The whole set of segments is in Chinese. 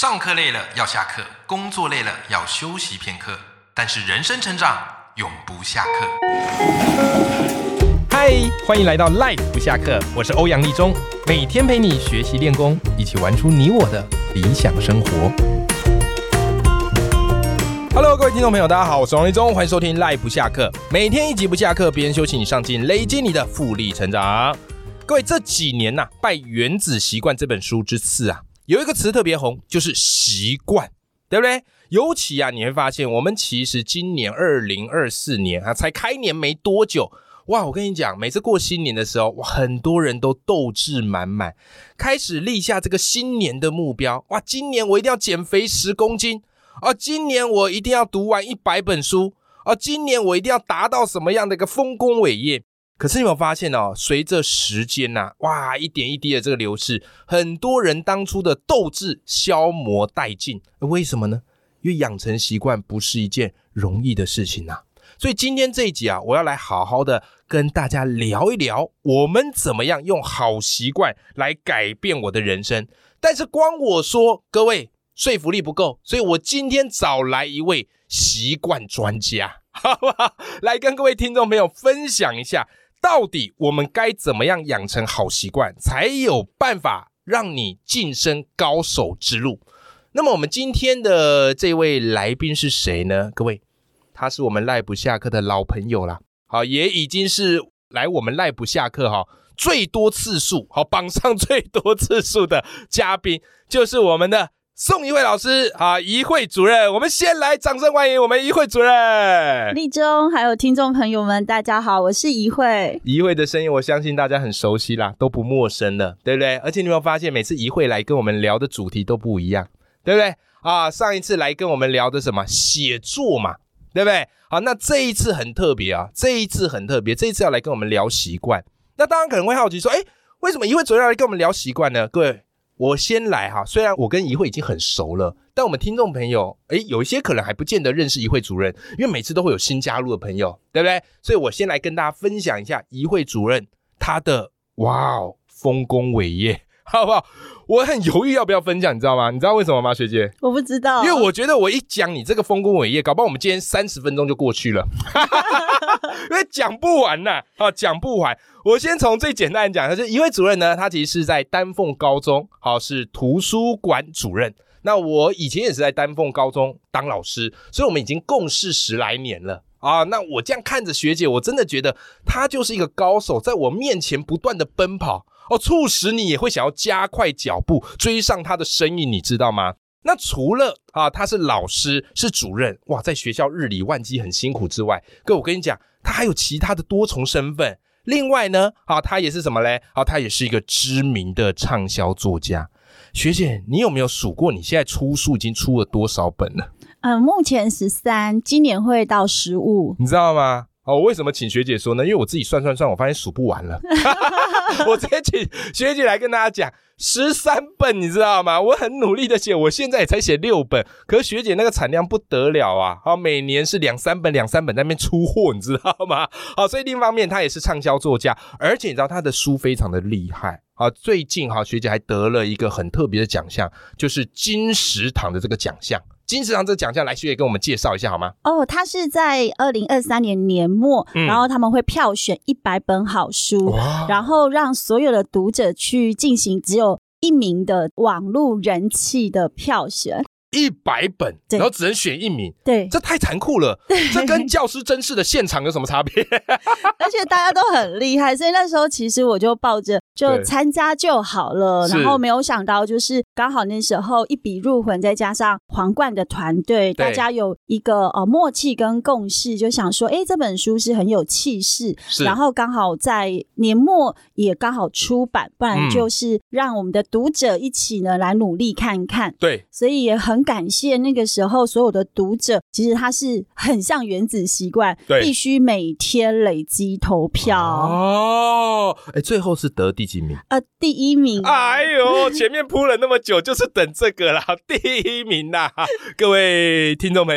上课累了要下课，工作累了要休息片刻，但是人生成长永不下课。嗨，欢迎来到 Life 不下课，我是欧阳立中，每天陪你学习练功，一起玩出你我的理想生活。Hello， 各位听众朋友，大家好，我是欧阳立中，欢迎收听 Life 不下课，每天一集不下课，别人休息你上进，累积你的复利成长。各位这几年啊，拜原子习惯这本书之赐啊，有一个词特别红，就是习惯，对不对？尤其啊，你会发现我们其实今年2024年啊，才开年没多久，哇！我跟你讲，每次过新年的时候，哇，很多人都斗志满满，开始立下这个新年的目标。哇，今年我一定要减肥10公斤啊！今年我一定要读完100本书啊！今年我一定要达到什么样的一个丰功伟业？可是你有没有发现哦，随着时间啊，哇，一点一滴的这个流逝，很多人当初的斗志消磨殆尽。为什么呢？因为养成习惯不是一件容易的事情啊。所以今天这一集啊，我要来好好的跟大家聊一聊，我们怎么样用好习惯来改变我的人生。但是光我说，各位说服力不够，所以我今天找来一位习惯专家，好不好？来跟各位听众朋友分享一下，到底我们该怎么样养成好习惯，才有办法让你晋升高手之路。那么我们今天的这位来宾是谁呢？各位，他是我们赖不下课的老朋友啦，好，也已经是来我们赖不下课最多次数，好，榜上最多次数的嘉宾，就是我们的宋怡慧老师啊，怡慧主任。我们先来掌声欢迎我们怡慧主任。 立中还有听众朋友们大家好，我是怡慧。 怡慧的声音我相信大家很熟悉啦，都不陌生了，对不对？而且你有没有发现每次怡慧来跟我们聊的主题都不一样，对不对啊？上一次来跟我们聊的什么写作嘛，对不对？好，那这一次很特别啊，这一次要来跟我们聊习惯。那当然可能会好奇说，为什么怡慧主任要来跟我们聊习惯呢？各位，我先来哈，虽然我跟怡慧已经很熟了，但我们听众朋友有一些可能还不见得认识怡慧主任，因为每次都会有新加入的朋友，对不对？所以我先来跟大家分享一下怡慧主任他的丰功伟业，好不好？我很犹豫要不要分享，你知道吗？你知道为什么吗，学姐？ 我不知道， 因为我觉得我一讲你这个丰功伟业，搞不好我们今天30分钟就过去了因为讲不完呐，讲不完。我先从最简单的讲，就是怡慧主任呢，他其实是在丹凤高中，是图书馆主任。那我以前也是在丹凤高中当老师，所以我们已经共事10来年了啊。那我这样看着学姐，我真的觉得她就是一个高手，在我面前不断的奔跑促使你也会想要加快脚步追上她的身影，你知道吗？那除了他是老师是主任，哇，在学校日理万机很辛苦之外，各位我跟你讲，他还有其他的多重身份。另外呢他也是什么嘞？他也是一个知名的畅销作家。学姐，你有没有数过你现在出书已经出了多少本了？ 目前13，今年会到15。 你知道吗？我为什么请学姐说呢？因为我自己算，我发现数不完了我直接请学姐来跟大家讲13本，你知道吗？我很努力的写，我现在也才写6本，可是学姐那个产量不得了啊！每年是2-3本在那边出货，你知道吗？所以另一方面她也是畅销作家，而且你知道她的书非常的厉害。最近学姐还得了一个很特别的奖项，就是金石堂的这个奖项。金石堂这个奖项，来学姐跟我们介绍一下好吗？ 它是在2023年年末，然后他们会票选100本好书，然后让所有的读者去进行只有1名的网络人气的票选。100本，然后只能选1名，对，这太残酷了。这跟教师甄试的现场有什么差别？而且大家都很厉害，所以那时候其实我就抱着就参加就好了，然后没有想到就是刚好那时候一笔入魂，再加上皇冠的团队，大家有一个默契跟共识，就想说这本书是很有气势，然后刚好在年末也刚好出版，不然就是让我们的读者一起呢来努力看看。对，所以也很感谢那个时候所有的读者，其实他是很像原子习惯，必须每天累积投票。 最后是得第几名？ 第1名。 哎呦，前面铺了那么久就是等这个啦，第1名啦各位听众朋友，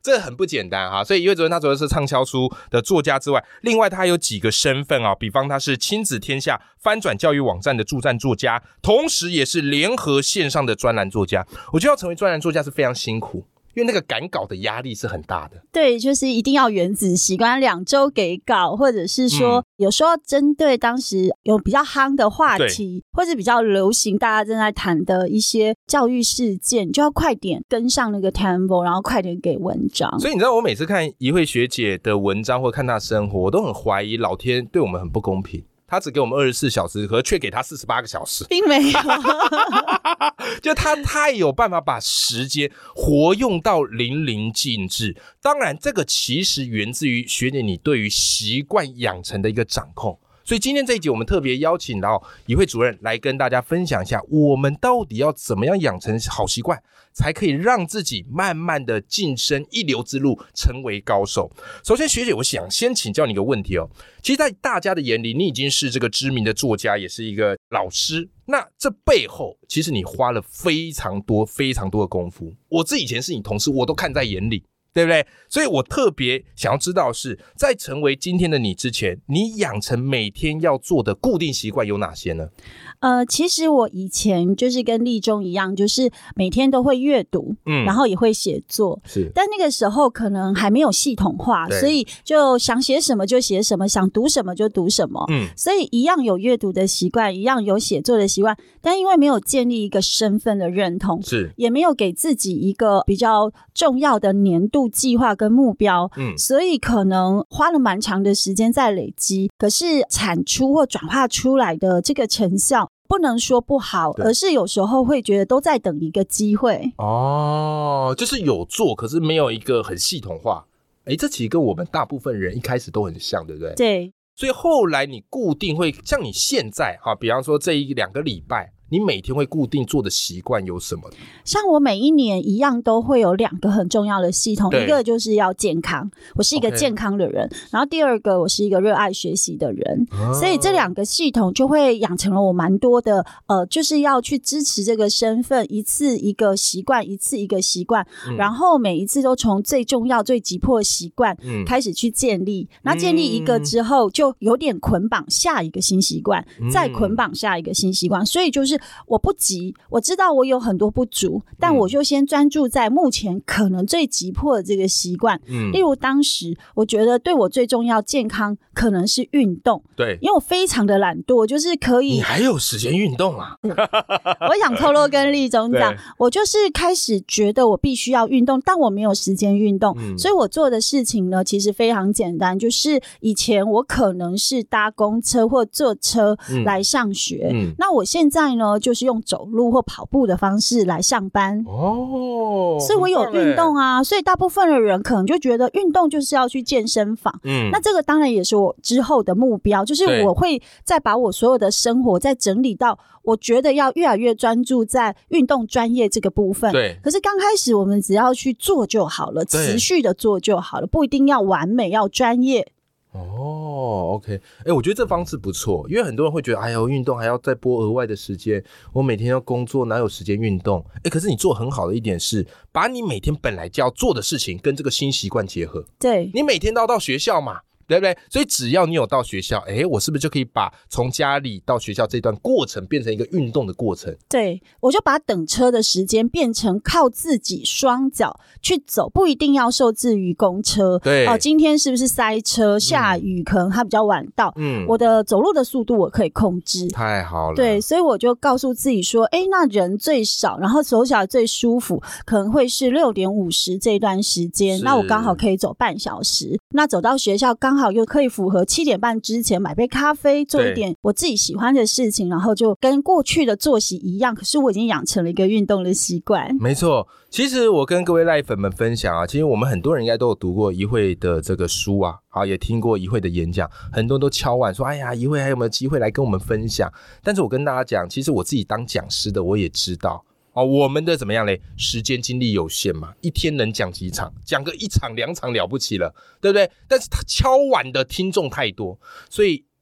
这很不简单哈。所以一位主任他除了是畅销书的作家之外，另外他有几个身份啊，比方他是亲子天下翻转教育网站的驻站作家，同时也是联合线上的专栏作家。我觉得要成为专栏作家是非常辛苦，因为那个赶稿的压力是很大的。 对，就是一定要原子习惯，2周给稿，或者是说有时候针对当时有比较夯的话题，或者比较流行大家正在谈的一些教育事件，就要快点跟上那个 tempo， 然后快点给文章。 所以你知道我每次看怡慧学姐的文章或看她的生活，我都很怀疑老天对我们很不公平，他只给我们24小时，可是却给他48个小时， 并没有就他太有办法把时间活用到淋漓尽致。当然这个其实源自于学姐你对于习惯养成的一个掌控。所以今天这一集我们特别邀请到怡慧主任来跟大家分享一下，我们到底要怎么样养成好习惯，才可以让自己慢慢的晋升一流之路，成为高手。首先学姐，我想先请教你一个问题哦。其实在大家的眼里，你已经是这个知名的作家，也是一个老师，那这背后其实你花了非常多的功夫，我自己以前是你同事，我都看在眼里，对不对？所以我特别想要知道的是，在成为今天的你之前，你养成每天要做的固定习惯有哪些呢？ 其实我以前就是跟立中一样，就是每天都会阅读，然后也会写作， 是， 但那个时候可能还没有系统化，所以就想写什么就写什么，想读什么就读什么，所以一样有阅读的习惯，一样有写作的习惯，但因为没有建立一个身份的认同， 是， 也没有给自己一个比较重要的年度计划跟目标，所以可能花了蛮长的时间在累积，可是产出或转化出来的这个成效不能说不好，而是有时候会觉得都在等一个机会。 哦，就是有做，可是没有一个很系统化。这其实跟我们大部分人一开始都很像，对不对？ 对。 所以后来你固定会像你现在比方说这1-2个礼拜，你每天会固定做的习惯有什么？ 像我每一年一样都会有2个很重要的系统，一个就是要健康，我是一个健康的人，然后第二个我是一个热爱学习的人，所以这2个系统就会养成了我蛮多的就是要去支持这个身份，一次一个习惯，一次一个习惯，然后每一次都从最重要最急迫的习惯开始去建立，那建立一个之后就有点捆绑下一个新习惯，再捆绑下一个新习惯，所以就是我不急，我知道我有很多不足，但我就先专注在目前可能最急迫的这个习惯。例如当时我觉得对我最重要健康可能是运动， 对， 因为我非常的懒惰，就是可以。 你还有时间运动啊？ 我想透露跟立中讲，我就是开始觉得我必须要运动，但我没有时间运动，所以我做的事情呢其实非常简单，就是以前我可能是搭公车或坐车来上学，那我现在呢就是用走路或跑步的方式来上班。所以我有运动啊，所以大部分的人可能就觉得运动就是要去健身房，那这个当然也是我之后的目标，就是我会再把我所有的生活再整理到我觉得要越来越专注在运动专业这个部分。 对， 可是刚开始我们只要去做就好了，持续的做就好了，不一定要完美要专业。 OK， 我觉得这方式不错，因为很多人会觉得哎呦运动还要再拨额外的时间，我每天要工作哪有时间运动。可是你做很好的一点是把你每天本来就要做的事情跟这个新习惯结合。 对， 你每天都要到学校嘛，对不对？所以只要你有到学校，我是不是就可以把从家里到学校这段过程变成一个运动的过程？ 对，我就把等车的时间变成靠自己双脚去走，不一定要受制于公车。 对， 今天是不是塞车下雨，可能它比较晚到，我的走路的速度我可以控制。 太好了。 对，所以我就告诉自己说那人最少，然后走起来最舒服可能会是6点50这段时间，那我刚好可以走半小时，那走到学校刚好又可以符合7点半之前买杯咖啡，做一点我自己喜欢的事情，然后就跟过去的作息一样，可是我已经养成了一个运动的习惯。 没错，其实我跟各位赖粉们分享其实我们很多人应该都有读过怡慧的这个书也听过怡慧的演讲，很多人都敲碗说哎呀怡慧还有没有机会来跟我们分享。但是我跟大家讲，其实我自己当讲师的我也知道我们的怎么样嘞？时间精力有限嘛，一天能讲几场？讲个1场2场了不起了，对不对？但是他敲碗的听众太多，所以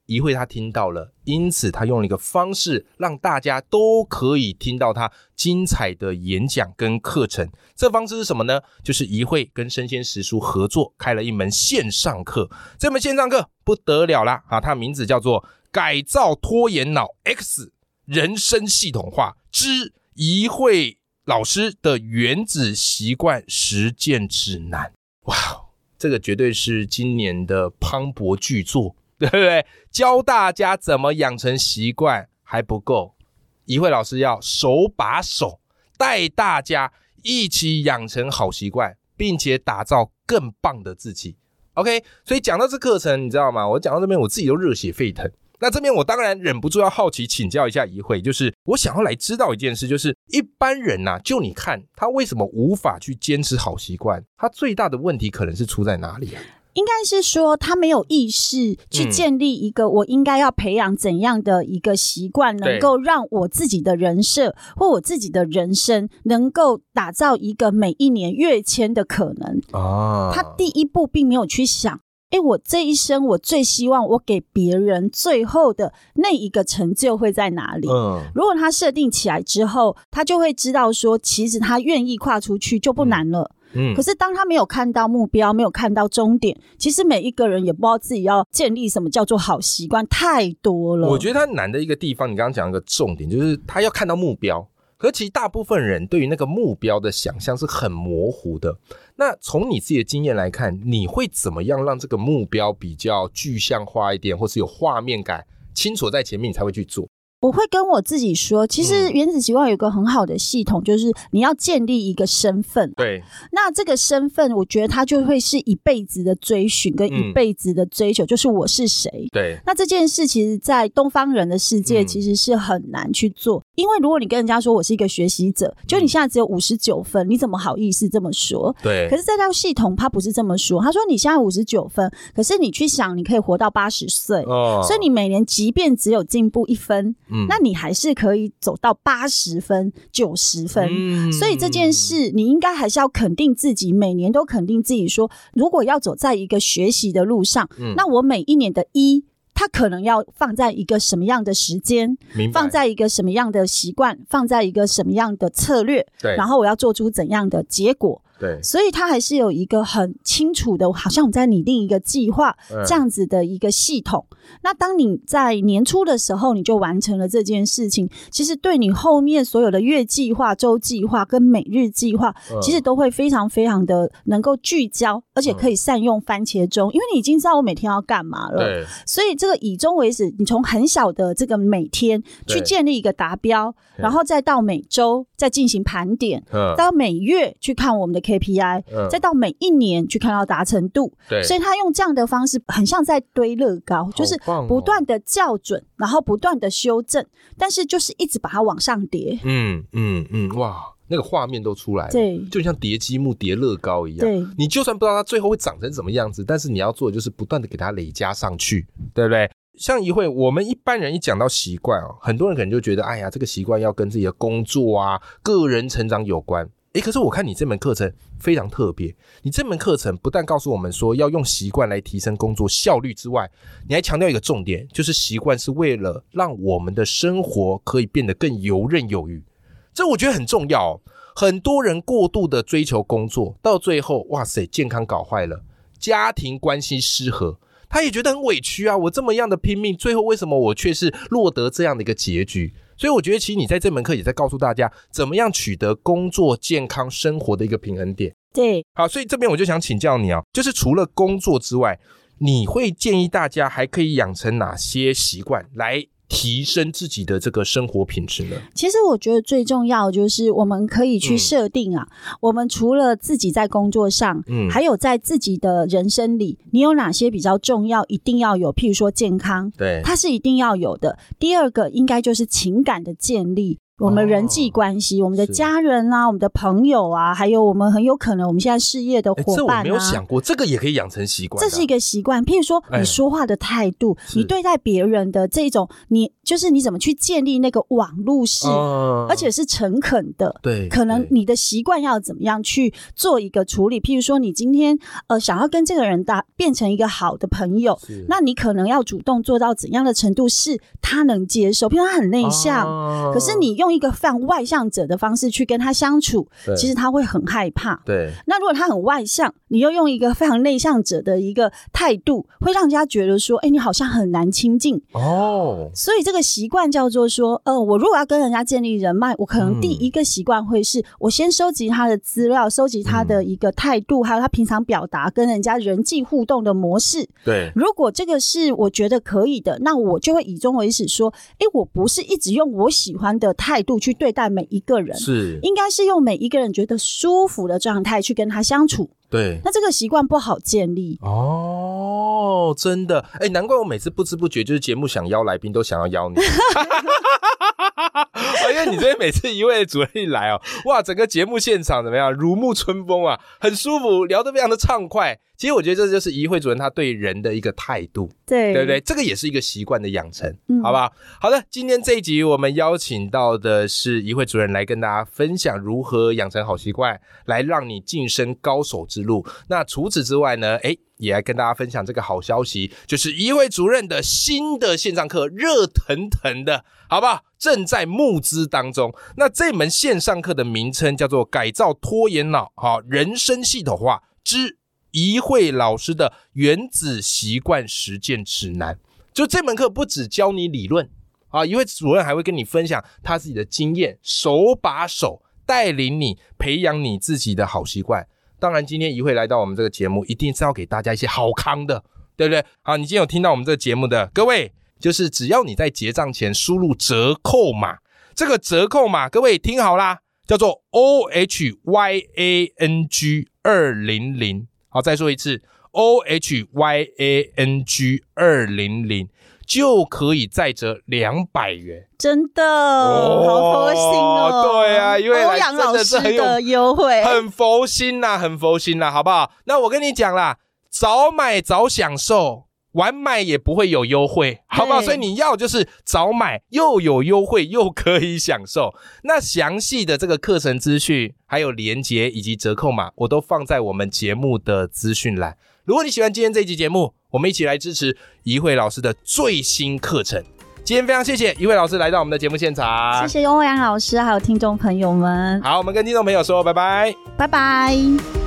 怡慧他听到了，因此他用了一个方式让大家都可以听到他精彩的演讲跟课程。这方式是什么呢？就是怡慧跟生鲜时书合作开了一门线上课。这门线上课不得了啦，它的名字叫做改造拖延脑 X 人生系统化之怡慧老师的原子习惯实践指南。哇，这个绝对是今年的磅礴巨作，对不对？教大家怎么养成习惯还不够，怡慧老师要手把手带大家一起养成好习惯，并且打造更棒的自己。 OK， 所以讲到这课程，你知道吗？我讲到这边我自己都热血沸腾。那这边我当然忍不住要好奇请教一下怡慧，就是我想要来知道一件事，就是一般人啊，就你看他为什么无法去坚持好习惯，他最大的问题可能是出在哪里啊？ 应该是说他没有意识去建立一个我应该要培养怎样的一个习惯，能够让我自己的人设或我自己的人生能够打造一个每一年跃迁的可能。他第一步并没有去想我这一生我最希望我给别人最后的那一个成就会在哪里。如果他设定起来之后，他就会知道说其实他愿意跨出去就不难了。可是当他没有看到目标，没有看到终点，其实每一个人也不知道自己要建立什么叫做好习惯，太多了。 我觉得他难的一个地方，你刚刚讲一个重点，就是他要看到目标，可是其实大部分人对于那个目标的想象是很模糊的。那从你自己的经验来看，你会怎么样让这个目标比较具象化一点，或是有画面感，清楚在前面你才会去做？ 我会跟我自己说，其实原子习惯有一个很好的系统，就是你要建立一个身份。 对， 那这个身份我觉得它就会是一辈子的追寻跟一辈子的追求，就是我是谁。 对， 那这件事其实在东方人的世界其实是很难去做，因为如果你跟人家说我是一个学习者，就你现在只有59分，你怎么好意思这么说？对。可是这套系统它不是这么说，他说你现在59分，可是你去想你可以活到80岁，所以你每年即便只有进步1分，那你还是可以走到80分、90分。所以这件事你应该还是要肯定自己，每年都肯定自己说，如果要走在一个学习的路上，那我每一年的它可能要放在一个什么样的时间，放在一个什么样的习惯，放在一个什么样的策略，然后我要做出怎样的结果。对，所以它还是有一个很清楚的，好像我们在拟定一个计划这样子的一个系统。那当你在年初的时候你就完成了这件事情，其实对你后面所有的月计划、周计划跟每日计划其实都会非常非常的能够聚焦，而且可以善用番茄钟，因为你已经知道我每天要干嘛了。对，所以这个以终为始，你从很小的这个每天去建立一个达标，然后再到每周再进行盘点，到每月去看我们的 KPI，再到每一年去看到达成度。所以他用这样的方式很像在堆乐高，就是不断的校准，然后不断的修正，但是就是一直把它往上叠。 哇，那个画面都出来了， 对， 就像叠积木叠乐高一样。对，你就算不知道它最后会长成什么样子，但是你要做的就是不断的给它累加上去，对不对？像怡慧，我们一般人一讲到习惯很多人可能就觉得，哎呀，这个习惯要跟自己的工作啊、个人成长有关。可是我看你这门课程非常特别，你这门课程不但告诉我们说要用习惯来提升工作效率之外，你还强调一个重点，就是习惯是为了让我们的生活可以变得更游刃有余。这我觉得很重要很多人过度的追求工作，到最后哇塞，健康搞坏了，家庭关系失和，他也觉得很委屈啊，我这么样的拼命，最后为什么我却是落得这样的一个结局？所以我觉得其实你在这门课也在告诉大家怎么样取得工作、健康、生活的一个平衡点。 对， 好，所以这边我就想请教你就是除了工作之外，你会建议大家还可以养成哪些习惯来提升自己的这个生活品质呢？ 其实我觉得最重要的就是我们可以去设定我们除了自己在工作上还有在自己的人生里，你有哪些比较重要一定要有，譬如说健康，对，它是一定要有的。第二个应该就是情感的建立， 我们人际关系，我们的家人啊，我们的朋友啊，还有我们很有可能我们现在事业的伙伴啊， 这我没有想过，这个也可以养成习惯。 这是一个习惯，譬如说你说话的态度，你对待别人的这种，就是你怎么去建立那个网路式，而且是诚恳的。 对， 可能你的习惯要怎么样去做一个处理？譬如说，你今天想要跟这个人变成一个好的朋友，那你可能要主动做到怎样的程度是他能接受？譬如他很内向，可是你用一个非常外向者的方式去跟他相处，其实他会很害怕。 对， 那如果他很外向，你又用一个非常内向者的一个态度，会让人家觉得说，你好像很难亲近。所以这个习惯叫做说，我如果要跟人家建立人脉，我可能第一个习惯会是我先收集他的资料，收集他的一个态度，还有他平常表达跟人家人际互动的模式。 对， 如果这个是我觉得可以的，那我就会以终为始说，我不是一直用我喜欢的态度去对待每一个人， 是应该是用每一个人觉得舒服的状态去跟他相处。 对， 那这个习惯不好建立真的，难怪我每次不知不觉就是节目想邀来宾都想要邀你。因为你这边每次一位主任一来哇，整个节目现场怎么样？如沐春风啊，很舒服，聊得非常的畅快。其实我觉得这就是怡慧主任他对人的一个态度，对不对？这个也是一个习惯的养成，好不好？好的，今天这一集我们邀请到的是怡慧主任来跟大家分享如何养成好习惯，来让你晋升高手之路。那除此之外呢，也来跟大家分享这个好消息，就是怡慧主任的新的线上课热腾腾的，好不好？正在募资当中。那这门线上课的名称叫做改造拖延脑人生系统化之怡慧老师的原子习惯实践指南。就这门课不只教你理论怡慧主任还会跟你分享他自己的经验，手把手带领你培养你自己的好习惯。当然今天怡慧来到我们这个节目一定是要给大家一些好康的，对不对？好，你今天有听到我们这个节目的各位，就是只要你在结账前输入折扣码，这个折扣码各位听好啦，叫做 OHYANG200。好，再说一次 OHYANG200 就可以再折200元。 真的好佛心对啊，因为欧阳老师的优惠很佛心啦，很佛心啦，好不好？那我跟你讲啦，早买早享受，晚买也不会有优惠，好不好？所以你要就是早买又有优惠又可以享受。那详细的这个课程资讯还有连结以及折扣码我都放在我们节目的资讯栏。如果你喜欢今天这一集节目，我们一起来支持怡慧老师的最新课程。今天非常谢谢怡慧老师来到我们的节目现场， 谢谢欧阳老师还有听众朋友们。 好，我们跟听众朋友说拜拜， 拜拜。